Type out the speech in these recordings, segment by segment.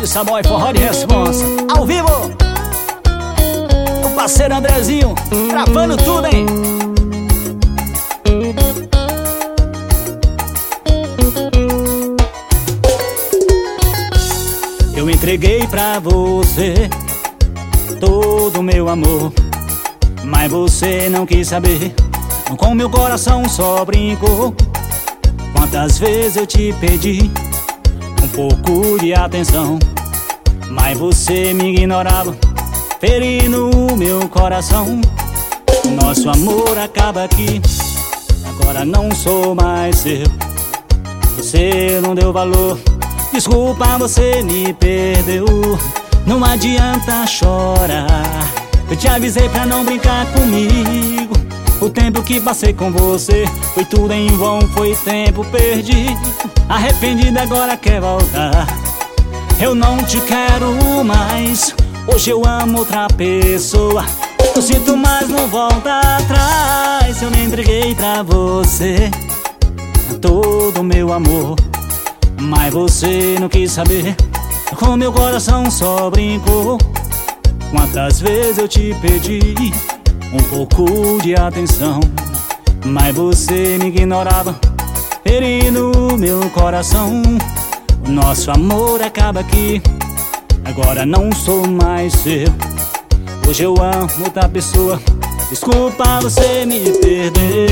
Saboy Forró de Responsa, ao vivo. O parceiro Andrezinho, gravando tudo, hein? Eu entreguei pra você todo o meu amor, mas você não quis saber. Com meu coração só brincou. Quantas vezes eu te pedi um pouco de atenção, mas você me ignorava, ferindo o meu coração. Nosso amor acaba aqui, agora não sou mais seu. Você não deu valor, desculpa, você me perdeu. Não adianta chorar, eu te avisei pra não brincar comigo. O tempo que passei com você foi tudo em vão, foi tempo perdido. Arrependido agora quer voltar, eu não te quero mais. Hoje eu amo outra pessoa, eu sinto, mas não volta atrás. Eu me entreguei pra você todo o meu amor, mas você não quis saber. Com meu coração só brincou. Quantas vezes eu te pedi um pouco de atenção, mas você me ignorava, ferindo o meu coração. O nosso amor acaba aqui, agora não sou mais seu. Hoje eu amo outra pessoa, desculpa, você me perdeu.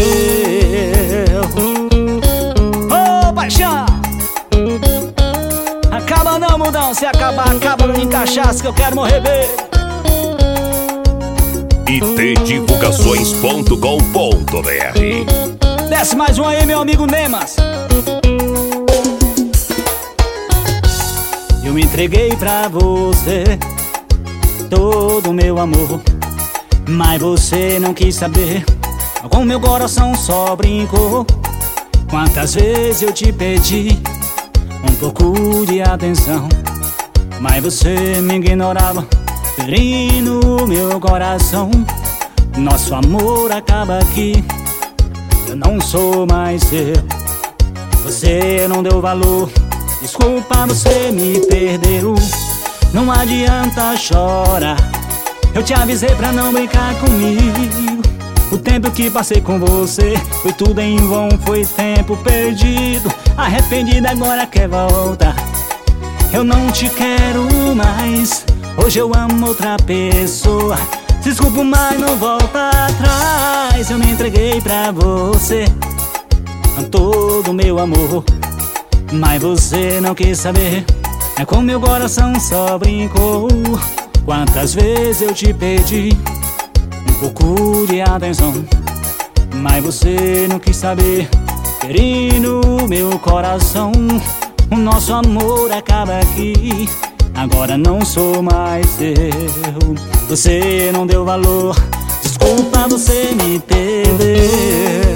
Ô, paixão! Acaba não, mudão, se acabar, acaba em cachaça que eu quero morrer bem. itdivulgações.com.br. Desce mais um aí, meu amigo Nemas. Eu me entreguei pra você todo o meu amor, mas você não quis saber. Com meu coração só brincou. Quantas vezes eu te pedi um pouco de atenção, mas você me ignorava, ferindo o meu coração. Nosso amor acaba aqui, eu não sou mais seu. Você não deu valor, desculpa, você me perdeu. Não adianta chorar, eu te avisei pra não brincar comigo. O tempo que passei com você foi tudo em vão, foi tempo perdido. Arrependido agora quer voltar, eu não te quero mais. Hoje eu amo outra pessoa, desculpa, mas não volta atrás. Eu me entreguei pra você todo o meu amor, mas você não quis saber. Com meu coração só brincou. Quantas vezes eu te pedi um pouco de atenção, mas você não quis saber, ferindo o meu coração. O nosso amor acaba aqui, agora não sou mais seu. Você não deu valor, desculpa, você me perdeu.